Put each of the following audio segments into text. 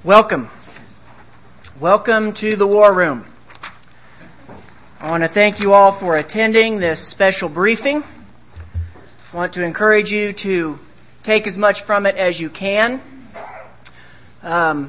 Welcome. Welcome to the War Room. I want to thank you all for attending this special briefing. I want to encourage you to take as much from it as you can. Our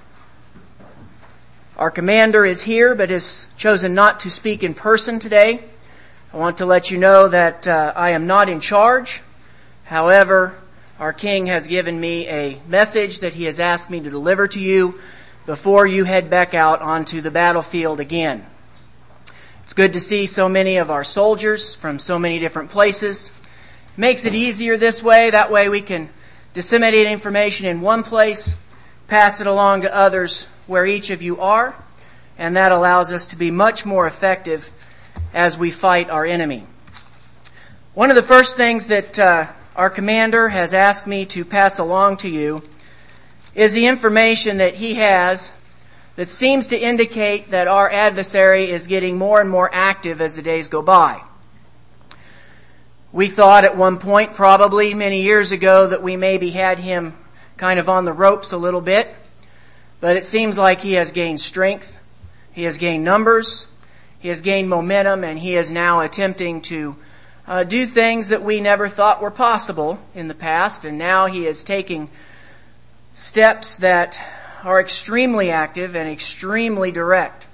commander is here, but has chosen not to speak in person today. I want to let you know that I am not in charge. However, our King has given me a message that he has asked me to deliver to you before you head back out onto the battlefield again. It's good to see so many of our soldiers from so many different places. Makes it easier this way. That way we can disseminate information in one place, pass it along to others where each of you are, and that allows us to be much more effective as we fight our enemy. One of the first things that our commander has asked me to pass along to you is the information that he has that seems to indicate that our adversary is getting more and more active as the days go by. We thought at one point, probably many years ago, that we maybe had him kind of on the ropes a little bit, but it seems like he has gained strength, he has gained numbers, he has gained momentum, and he is now attempting to do things that we never thought were possible in the past, and now he is taking steps that are extremely active and extremely direct.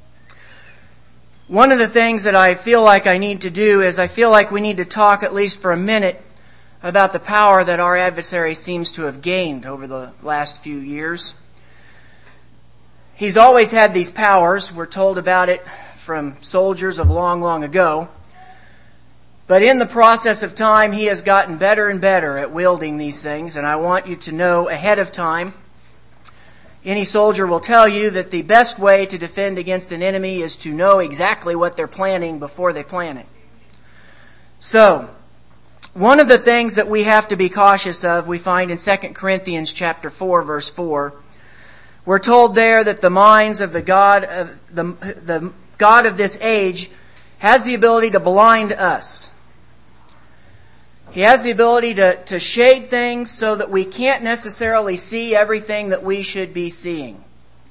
One of the things that I feel like I need to do is I feel like we need to talk at least for a minute about the power that our adversary seems to have gained over the last few years. He's always had these powers. We're told about it from soldiers of long, long ago. But in the process of time, he has gotten better and better at wielding these things, and I want you to know ahead of time. Any soldier will tell you that the best way to defend against an enemy is to know exactly what they're planning before they plan it. So, one of the things that we have to be cautious of, we find in 2 Corinthians chapter 4, verse 4. We're told there that the minds of the God of this age has the ability to blind us. He has the ability to shade things so that we can't necessarily see everything that we should be seeing.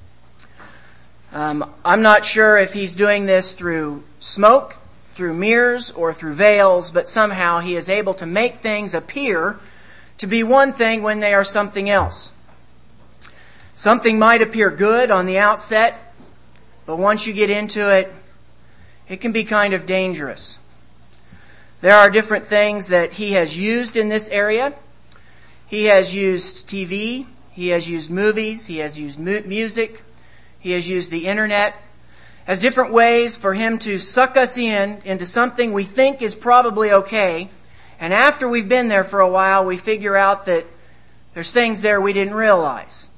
I'm not sure if he's doing this through smoke, through mirrors, or through veils, but somehow he is able to make things appear to be one thing when they are something else. Something might appear good on the outset, but once you get into it, it can be kind of dangerous. There are different things that he has used in this area. He has used TV. He has used movies. He has used music. He has used the internet as different ways for him to suck us into something we think is probably okay. And after we've been there for a while, we figure out that there's things there we didn't realize.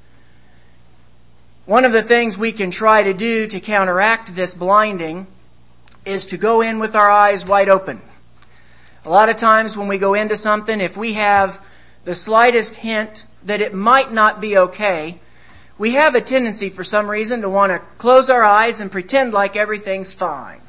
One of the things we can try to do to counteract this blinding is to go in with our eyes wide open. A lot of times when we go into something, if we have the slightest hint that it might not be okay, we have a tendency for some reason to want to close our eyes and pretend like everything's fine.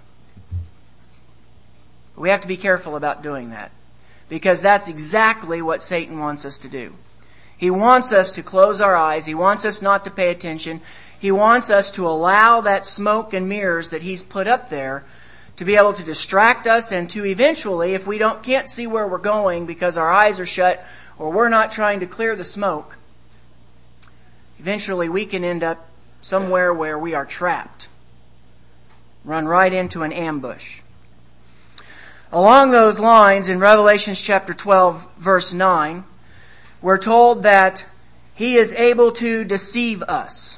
We have to be careful about doing that, because that's exactly what Satan wants us to do. He wants us to close our eyes. He wants us not to pay attention. He wants us to allow that smoke and mirrors that he's put up there to be able to distract us, and to eventually, if we can't see where we're going because our eyes are shut or we're not trying to clear the smoke, eventually we can end up somewhere where we are trapped. Run right into an ambush. Along those lines, in Revelation chapter 12, verse 9, we're told that he is able to deceive us.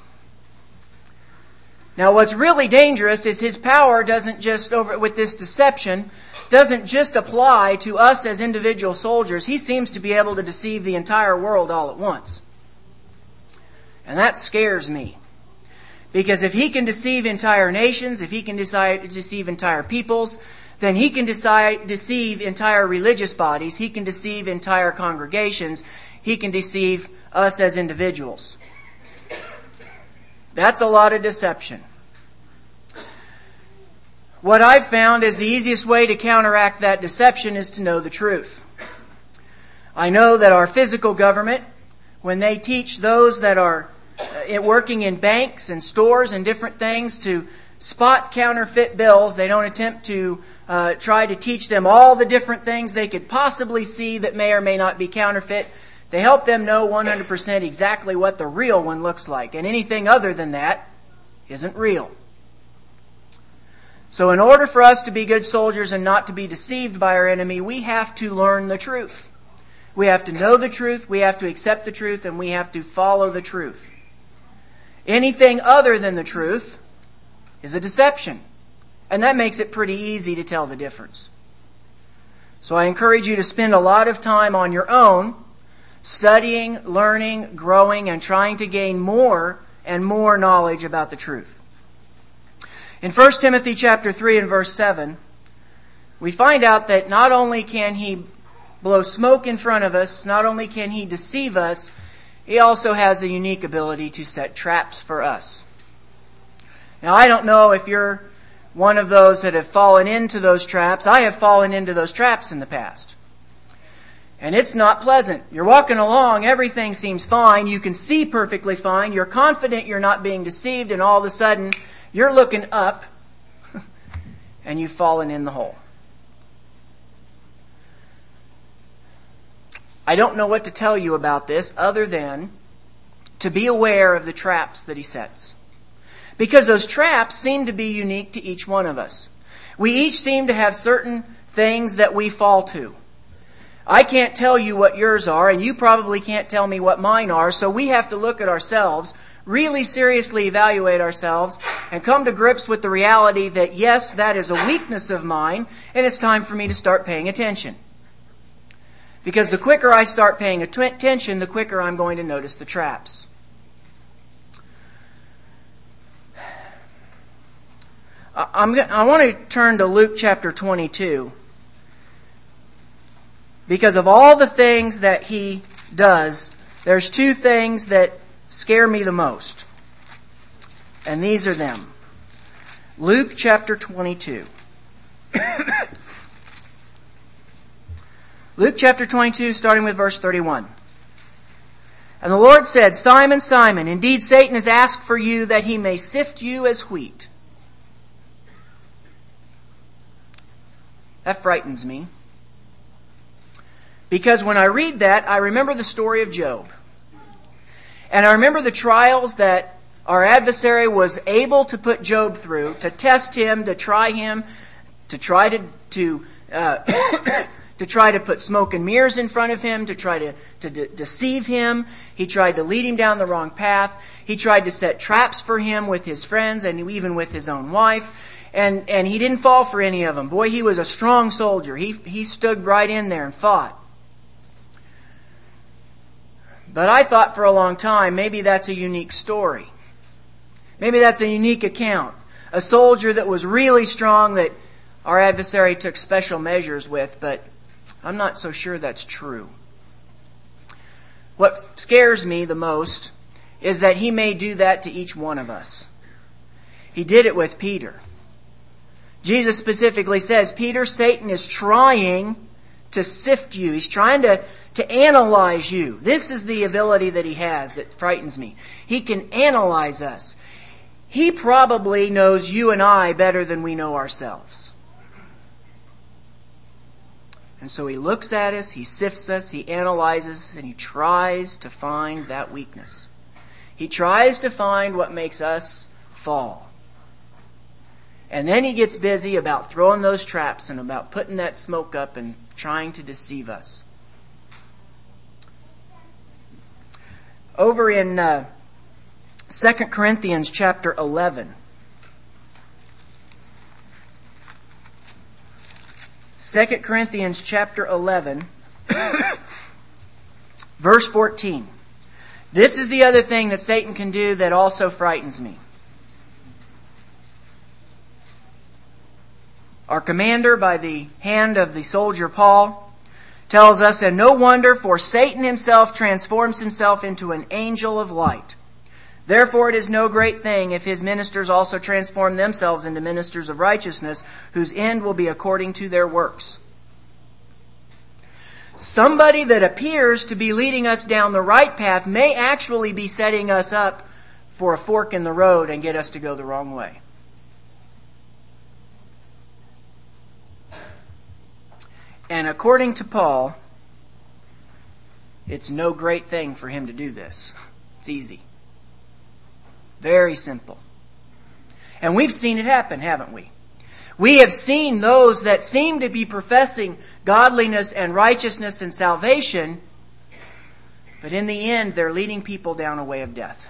Now, what's really dangerous is his power doesn't just, with this deception, doesn't just apply to us as individual soldiers. He seems to be able to deceive the entire world all at once. And that scares me. Because if he can deceive entire nations, if he can deceive entire peoples, then he can deceive entire religious bodies. He can deceive entire congregations. He can deceive us as individuals. That's a lot of deception. What I've found is the easiest way to counteract that deception is to know the truth. I know that our physical government, when they teach those that are working in banks and stores and different things to spot counterfeit bills. They don't attempt to try to teach them all the different things they could possibly see that may or may not be counterfeit. They help them know 100% exactly what the real one looks like. And anything other than that isn't real. So in order for us to be good soldiers and not to be deceived by our enemy, we have to learn the truth. We have to know the truth, we have to accept the truth, and we have to follow the truth. Anything other than the truth is a deception. And that makes it pretty easy to tell the difference. So I encourage you to spend a lot of time on your own, studying, learning, growing, and trying to gain more and more knowledge about the truth. In 1 Timothy chapter 3 and verse 7, we find out that not only can he blow smoke in front of us, not only can he deceive us, he also has a unique ability to set traps for us. Now, I don't know if you're one of those that have fallen into those traps. I have fallen into those traps in the past. And it's not pleasant. You're walking along, everything seems fine, you can see perfectly fine, you're confident you're not being deceived, and all of a sudden, you're looking up, and you've fallen in the hole. I don't know what to tell you about this other than to be aware of the traps that he sets. Because those traps seem to be unique to each one of us. We each seem to have certain things that we fall to. I can't tell you what yours are, and you probably can't tell me what mine are, so we have to look at ourselves, really seriously evaluate ourselves, and come to grips with the reality that yes, that is a weakness of mine, and it's time for me to start paying attention. Because the quicker I start paying attention, the quicker I'm going to notice the traps. I want to turn to Luke chapter 22. Because of all the things that he does, there's two things that scare me the most. And these are them. Luke chapter 22. Luke chapter 22, starting with verse 31. And the Lord said, Simon, Simon, indeed Satan has asked for you that he may sift you as wheat. That frightens me. Because when I read that, I remember the story of Job. And I remember the trials that our adversary was able to put Job through, to test him, to try him, to try to put smoke and mirrors in front of him, to try to deceive him. He tried to lead him down the wrong path. He tried to set traps for him with his friends and even with his own wife. And he didn't fall for any of them. Boy, he was a strong soldier. He stood right in there and fought. But I thought for a long time, maybe that's a unique story. Maybe that's a unique account. A soldier that was really strong that our adversary took special measures with, but I'm not so sure that's true. What scares me the most is that he may do that to each one of us. He did it with Peter. Jesus specifically says, Peter, Satan is trying to sift you. He's trying to analyze you. This is the ability that he has that frightens me. He can analyze us. He probably knows you and I better than we know ourselves. And so he looks at us, he sifts us, he analyzes, and he tries to find that weakness. He tries to find what makes us fall. And then he gets busy about throwing those traps and about putting that smoke up and trying to deceive us. Over in 2 Corinthians chapter 11. 2 Corinthians chapter 11, verse 14. This is the other thing that Satan can do that also frightens me. Our commander, by the hand of the soldier Paul, tells us, and no wonder, for Satan himself transforms himself into an angel of light. Therefore it is no great thing if his ministers also transform themselves into ministers of righteousness, whose end will be according to their works. Somebody that appears to be leading us down the right path may actually be setting us up for a fork in the road and get us to go the wrong way. And according to Paul, it's no great thing for him to do this. It's easy. Very simple. And we've seen it happen, haven't we? We have seen those that seem to be professing godliness and righteousness and salvation, but in the end, they're leading people down a way of death.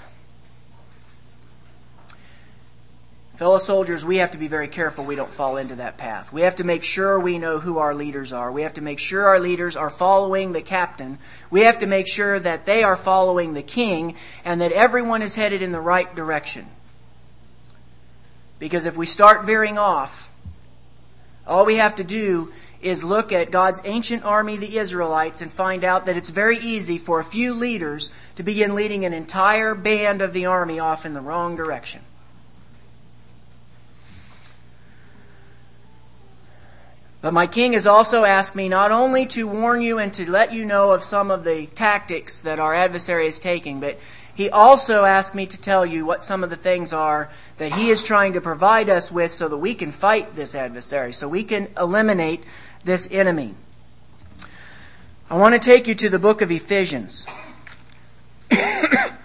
Fellow soldiers, we have to be very careful we don't fall into that path. We have to make sure we know who our leaders are. We have to make sure our leaders are following the captain. We have to make sure that they are following the king and that everyone is headed in the right direction. Because if we start veering off, all we have to do is look at God's ancient army, the Israelites, and find out that it's very easy for a few leaders to begin leading an entire band of the army off in the wrong direction. But my king has also asked me not only to warn you and to let you know of some of the tactics that our adversary is taking, but he also asked me to tell you what some of the things are that he is trying to provide us with so that we can fight this adversary, so we can eliminate this enemy. I want to take you to the book of Ephesians. I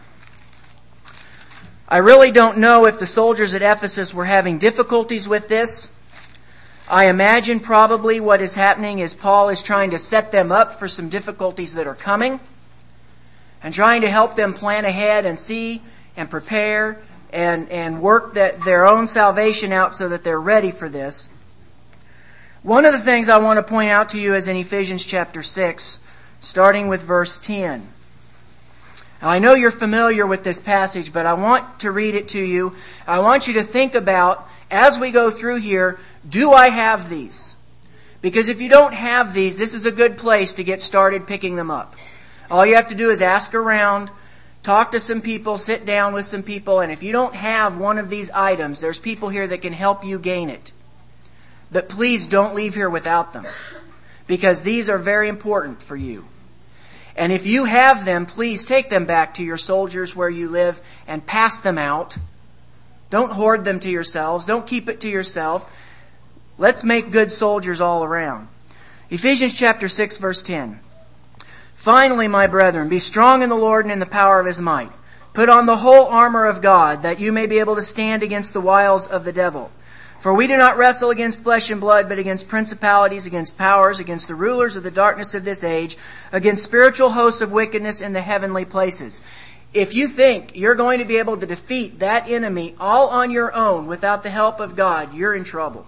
really don't know if the soldiers at Ephesus were having difficulties with this. I imagine probably what is happening is Paul is trying to set them up for some difficulties that are coming and trying to help them plan ahead and see and prepare and work their own salvation out so that they're ready for this. One of the things I want to point out to you is in Ephesians chapter 6, starting with verse 10. Now, I know you're familiar with this passage, but I want to read it to you. I want you to think about, as we go through here, do I have these? Because if you don't have these, this is a good place to get started picking them up. All you have to do is ask around, talk to some people, sit down with some people, and if you don't have one of these items, there's people here that can help you gain it. But please don't leave here without them, because these are very important for you. And if you have them, please take them back to your soldiers where you live and pass them out. Don't hoard them to yourselves. Don't keep it to yourself. Let's make good soldiers all around. Ephesians chapter 6, verse 10. Finally, my brethren, be strong in the Lord and in the power of His might. Put on the whole armor of God, that you may be able to stand against the wiles of the devil. For we do not wrestle against flesh and blood, but against principalities, against powers, against the rulers of the darkness of this age, against spiritual hosts of wickedness in the heavenly places. If you think you're going to be able to defeat that enemy all on your own without the help of God, you're in trouble.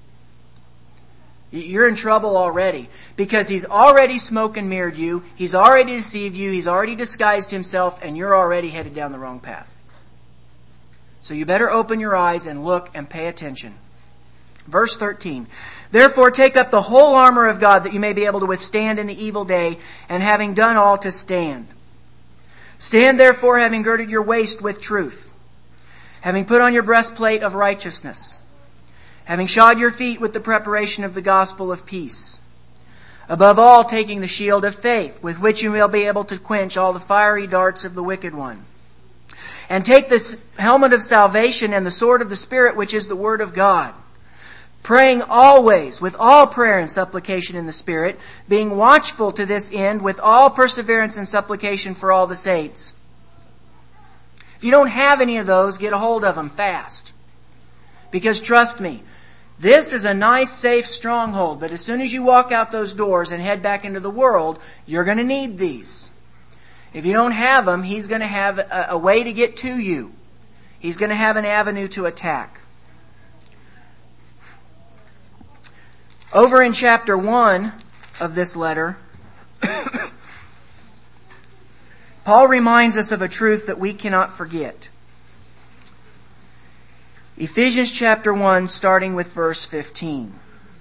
You're in trouble already, because he's already smoke and mirrored you, he's already deceived you, he's already disguised himself, and you're already headed down the wrong path. So you better open your eyes and look and pay attention. Verse 13. Therefore take up the whole armor of God, that you may be able to withstand in the evil day, and having done all, to stand. Stand therefore, having girded your waist with truth, having put on your breastplate of righteousness, having shod your feet with the preparation of the gospel of peace. Above all, taking the shield of faith, with which you will be able to quench all the fiery darts of the wicked one. And take the helmet of salvation and the sword of the Spirit, which is the word of God. Praying always with all prayer and supplication in the Spirit, being watchful to this end with all perseverance and supplication for all the saints. If you don't have any of those, get a hold of them fast. Because trust me, this is a nice, safe stronghold, but as soon as you walk out those doors and head back into the world, you're going to need these. If you don't have them, he's going to have a way to get to you. He's going to have an avenue to attack. Over in chapter 1 of this letter, Paul reminds us of a truth that we cannot forget. Ephesians chapter 1, starting with verse 15.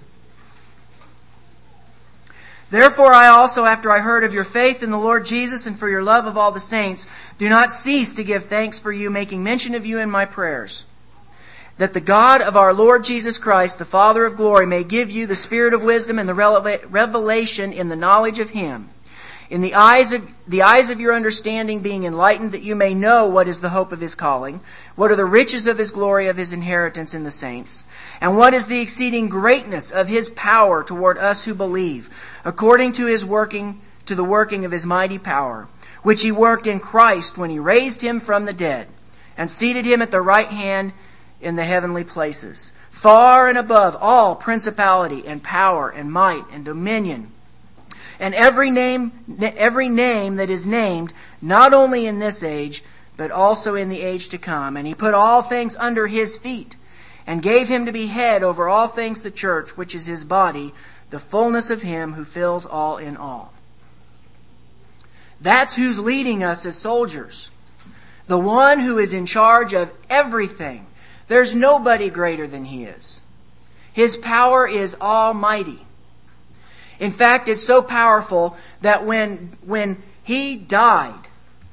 Therefore I also, after I heard of your faith in the Lord Jesus and for your love of all the saints, do not cease to give thanks for you, making mention of you in my prayers, that the God of our Lord Jesus Christ, the Father of glory, may give you the spirit of wisdom and the revelation in the knowledge of Him, in the eyes of your understanding being enlightened, that you may know what is the hope of his calling, what are the riches of his glory, of his inheritance in the saints, and what is the exceeding greatness of his power toward us who believe, according to the working of his mighty power, which he worked in Christ when he raised him from the dead, and seated him at the right hand in the heavenly places, far and above all principality and power and might and dominion, and every name that is named, not only in this age, but also in the age to come. And he put all things under his feet, and gave him to be head over all things, the church, which is his body, the fullness of him who fills all in all. That's who's leading us as soldiers. The one who is in charge of everything. There's nobody greater than he is. His power is almighty. In fact, it's so powerful that when he died,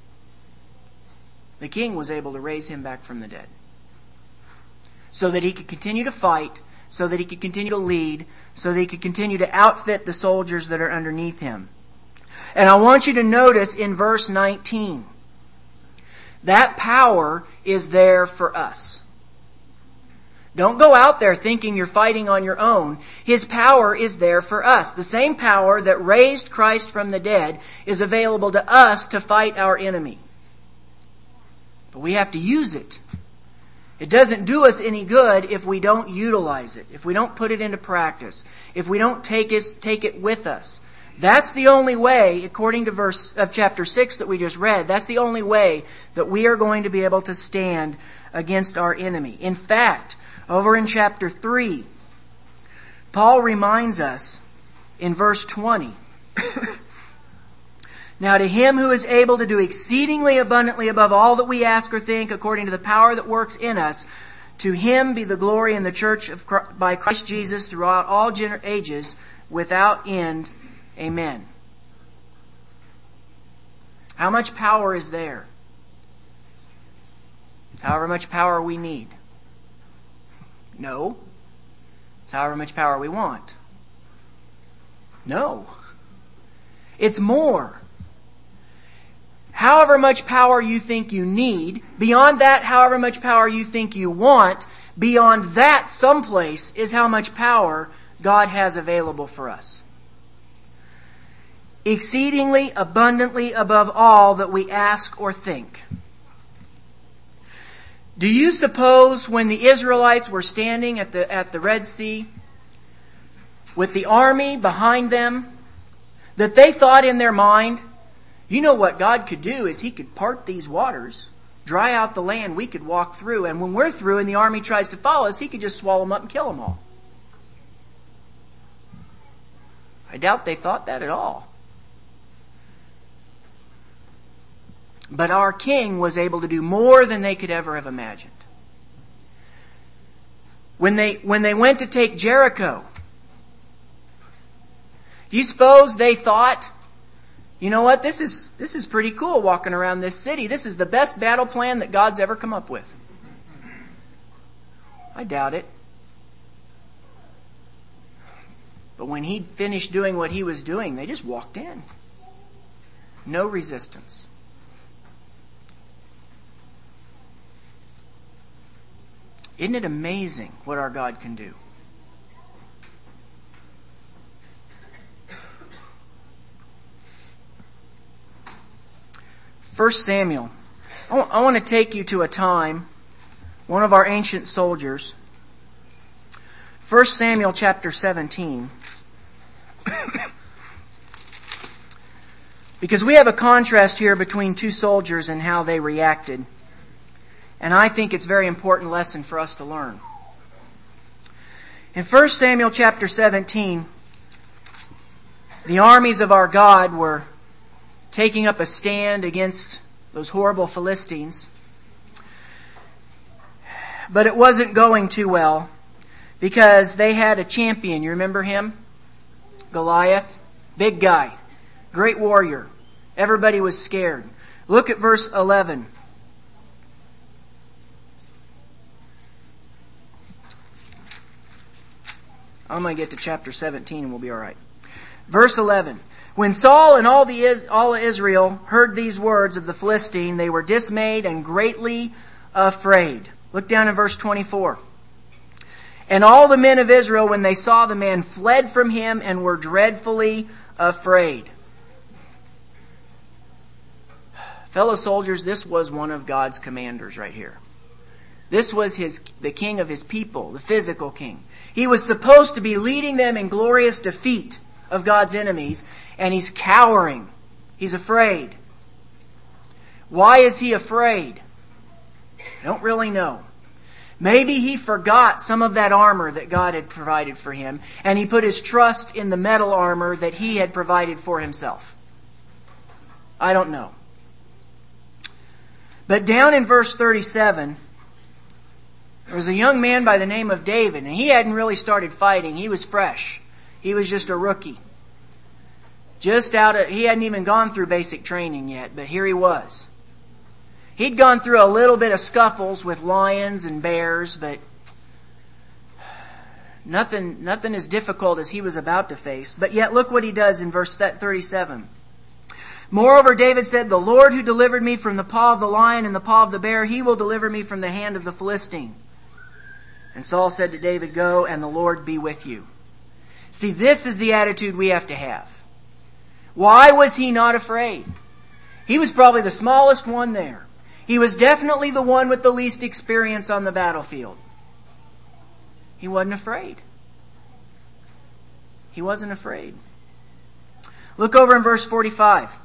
the king was able to raise him back from the dead, so that he could continue to fight, so that he could continue to lead, so that he could continue to outfit the soldiers that are underneath him. And I want you to notice in verse 19, that power is there for us. Don't go out there thinking you're fighting on your own. His power is there for us. The same power that raised Christ from the dead is available to us to fight our enemy. But we have to use it. It doesn't do us any good if we don't utilize it, if we don't put it into practice, if we don't take it with us. That's the only way, according to verse of chapter 6 that we just read, that's the only way that we are going to be able to stand against our enemy. In fact, over in chapter 3, Paul reminds us in verse 20, now to him who is able to do exceedingly abundantly above all that we ask or think, according to the power that works in us, to him be the glory in the church by Christ Jesus throughout all ages, without end. Amen. How much power is there? It's however much power we need. No. It's however much power we want. No. It's more. However much power you think you need, beyond that, however much power you think you want, beyond that someplace is how much power God has available for us. Exceedingly abundantly above all that we ask or think. Do you suppose when the Israelites were standing at the Red Sea with the army behind them, that they thought in their mind, you know what God could do is He could part these waters, dry out the land, we could walk through, and when we're through and the army tries to follow us, He could just swallow them up and kill them all. I doubt they thought that at all. But our King was able to do more than they could ever have imagined. When they went to take Jericho, do you suppose they thought, you know what, this is pretty cool walking around this city. This is the best battle plan that God's ever come up with. I doubt it. But when He finished doing what He was doing, they just walked in. No resistance. Isn't it amazing what our God can do? First Samuel. I want to take you to a time, one of our ancient soldiers. 1 Samuel chapter 17. Because we have a contrast here between two soldiers and how they reacted. And I think it's a very important lesson for us to learn. In 1 Samuel chapter 17, the armies of our God were taking up a stand against those horrible Philistines. But it wasn't going too well because they had a champion. You remember him? Goliath. Big guy. Great warrior. Everybody was scared. Look at verse 11. I'm going to get to chapter 17 and we'll be all right. Verse 11. When Saul and all of Israel heard these words of the Philistine, they were dismayed and greatly afraid. Look down in verse 24. And all the men of Israel, when they saw the man, fled from him and were dreadfully afraid. Fellow soldiers, this was one of God's commanders right here. This was the king of his people, the physical king. He was supposed to be leading them in glorious defeat of God's enemies, and he's cowering. He's afraid. Why is he afraid? I don't really know. Maybe he forgot some of that armor that God had provided for him, and he put his trust in the metal armor that he had provided for himself. I don't know. But down in verse 37, there was a young man by the name of David, and he hadn't really started fighting. He was fresh. He was just a rookie. He hadn't even gone through basic training yet, but here he was. He'd gone through a little bit of scuffles with lions and bears, but nothing as difficult as he was about to face. But yet look what he does in verse 37. Moreover, David said, "The Lord who delivered me from the paw of the lion and the paw of the bear, he will deliver me from the hand of the Philistine." And Saul said to David, "Go, and the Lord be with you." See, this is the attitude we have to have. Why was he not afraid? He was probably the smallest one there. He was definitely the one with the least experience on the battlefield. He wasn't afraid. He wasn't afraid. Look over in verse 45.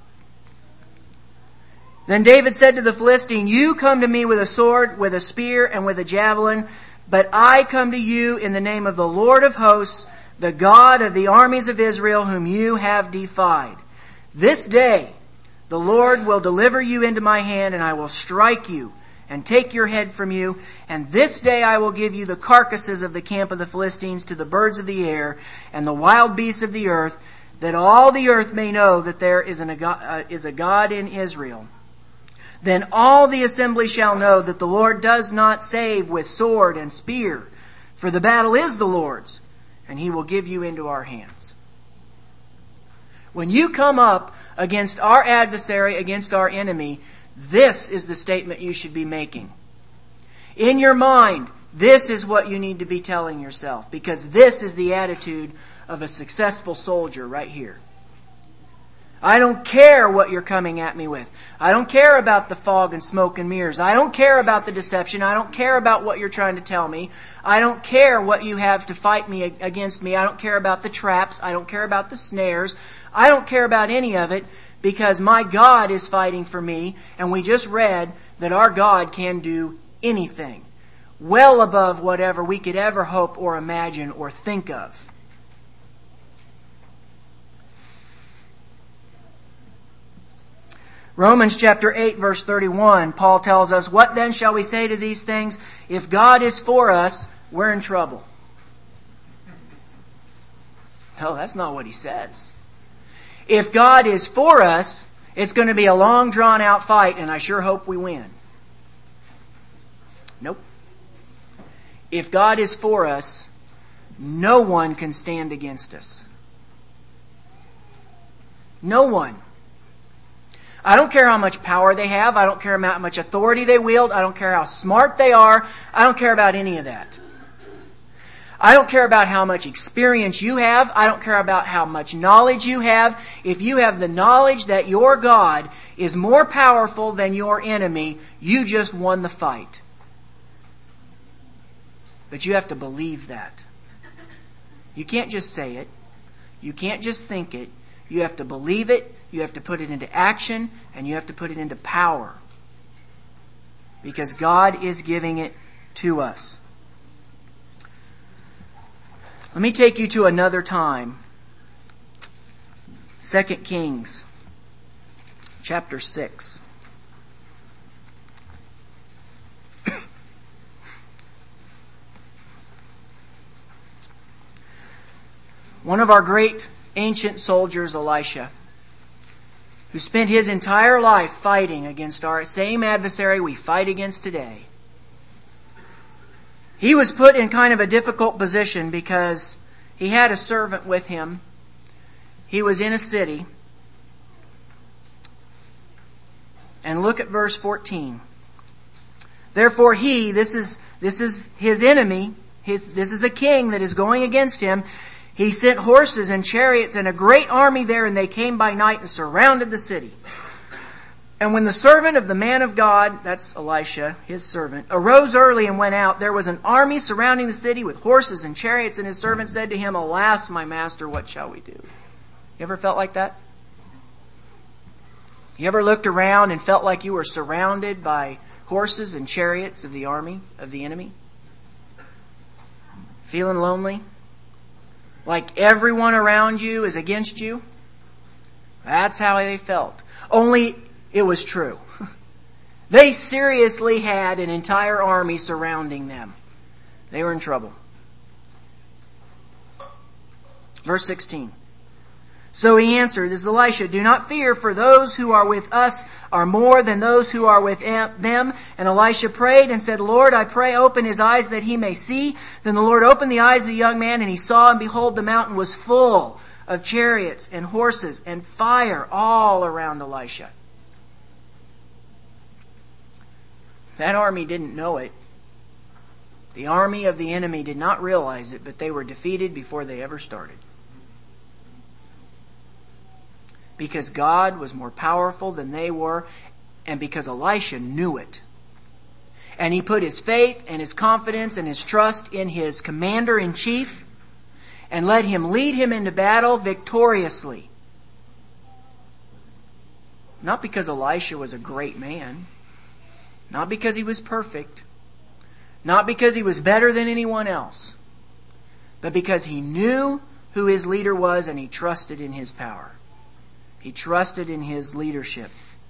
Then David said to the Philistine, "You come to me with a sword, with a spear, and with a javelin, but I come to you in the name of the Lord of hosts, the God of the armies of Israel, whom you have defied. This day the Lord will deliver you into my hand, and I will strike you and take your head from you. And this day I will give you the carcasses of the camp of the Philistines to the birds of the air and the wild beasts of the earth, that all the earth may know that there is a God in Israel. Then all the assembly shall know that the Lord does not save with sword and spear, for the battle is the Lord's, and he will give you into our hands." When you come up against our adversary, against our enemy, this is the statement you should be making. In your mind, this is what you need to be telling yourself, because this is the attitude of a successful soldier right here. I don't care what you're coming at me with. I don't care about the fog and smoke and mirrors. I don't care about the deception. I don't care about what you're trying to tell me. I don't care what you have to fight me against me. I don't care about the traps. I don't care about the snares. I don't care about any of it, because my God is fighting for me, and we just read that our God can do anything, well above whatever we could ever hope or imagine or think of. Romans chapter 8, verse 31, Paul tells us, "What then shall we say to these things? If God is for us, we're in trouble." No, that's not what he says. If God is for us, it's going to be a long, drawn-out fight, and I sure hope we win. Nope. If God is for us, no one can stand against us. No one. I don't care how much power they have. I don't care how much authority they wield. I don't care how smart they are. I don't care about any of that. I don't care about how much experience you have. I don't care about how much knowledge you have. If you have the knowledge that your God is more powerful than your enemy, you just won the fight. But you have to believe that. You can't just say it. You can't just think it. You have to believe it. You have to put it into action, and you have to put it into power. Because God is giving it to us. Let me take you to another time. 2 Kings, chapter 6. One of our great ancient soldiers, Elisha, who spent his entire life fighting against our same adversary we fight against today. He was put in kind of a difficult position because he had a servant with him. He was in a city, And look at verse 14. Therefore he, this is his enemy, this is a king that is going against him. He sent horses and chariots and a great army there, and they came by night and surrounded the city. And when the servant of the man of God, that's Elisha, his servant, arose early and went out, there was an army surrounding the city with horses and chariots, and his servant said to him, Alas, my master, what shall we do? You ever felt like that? You ever looked around and felt like you were surrounded by horses and chariots of the army, of the enemy? Feeling lonely? Like everyone around you is against you? That's how they felt. Only it was true. They seriously had an entire army surrounding them. They were in trouble. Verse 16. So he answered, this is Elisha, do not fear, for those who are with us are more than those who are with them. And Elisha prayed and said, Lord, I pray, open his eyes that he may see. Then the Lord opened the eyes of the young man, and he saw, and behold, the mountain was full of chariots and horses and fire all around Elisha. That army didn't know it. The army of the enemy did not realize it, but they were defeated before they ever started. Because God was more powerful than they were, and because Elisha knew it. And he put his faith and his confidence and his trust in his commander-in-chief and let him lead him into battle victoriously. Not because Elisha was a great man. Not because he was perfect. Not because he was better than anyone else. But because he knew who his leader was and he trusted in his power. He trusted in his leadership.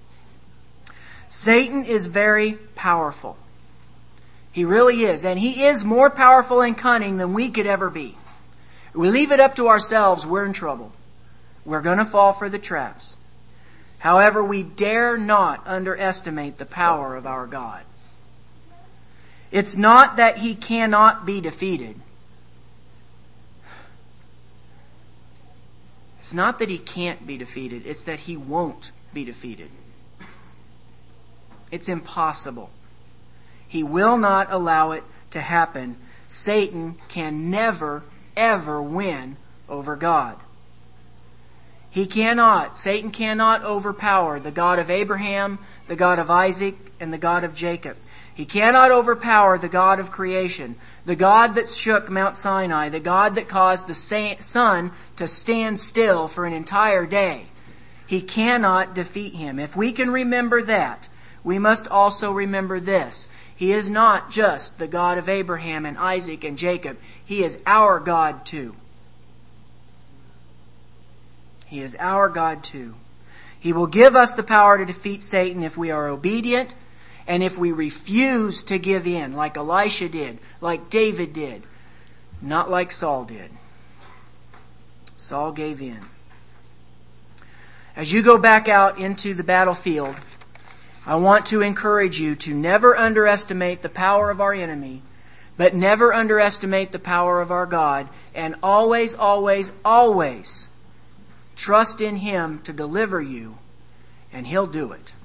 Satan is very powerful. He really is. And he is more powerful and cunning than we could ever be. If we leave it up to ourselves, we're in trouble. We're going to fall for the traps. However, we dare not underestimate the power of our God. It's not that he cannot be defeated. It's not that he can't be defeated. It's that he won't be defeated. It's impossible. He will not allow it to happen. Satan can never, ever win over God. Satan cannot overpower the God of Abraham, the God of Isaac, and the God of Jacob. He cannot overpower the God of creation, the God that shook Mount Sinai, the God that caused the sun to stand still for an entire day. He cannot defeat him. If we can remember that, we must also remember this. He is not just the God of Abraham and Isaac and Jacob. He is our God too. He is our God too. He will give us the power to defeat Satan if we are obedient and if we refuse to give in, like Elisha did, like David did, not like Saul did. Saul gave in. As you go back out into the battlefield, I want to encourage you to never underestimate the power of our enemy, but never underestimate the power of our God, and always, always, always trust in Him to deliver you, and He'll do it.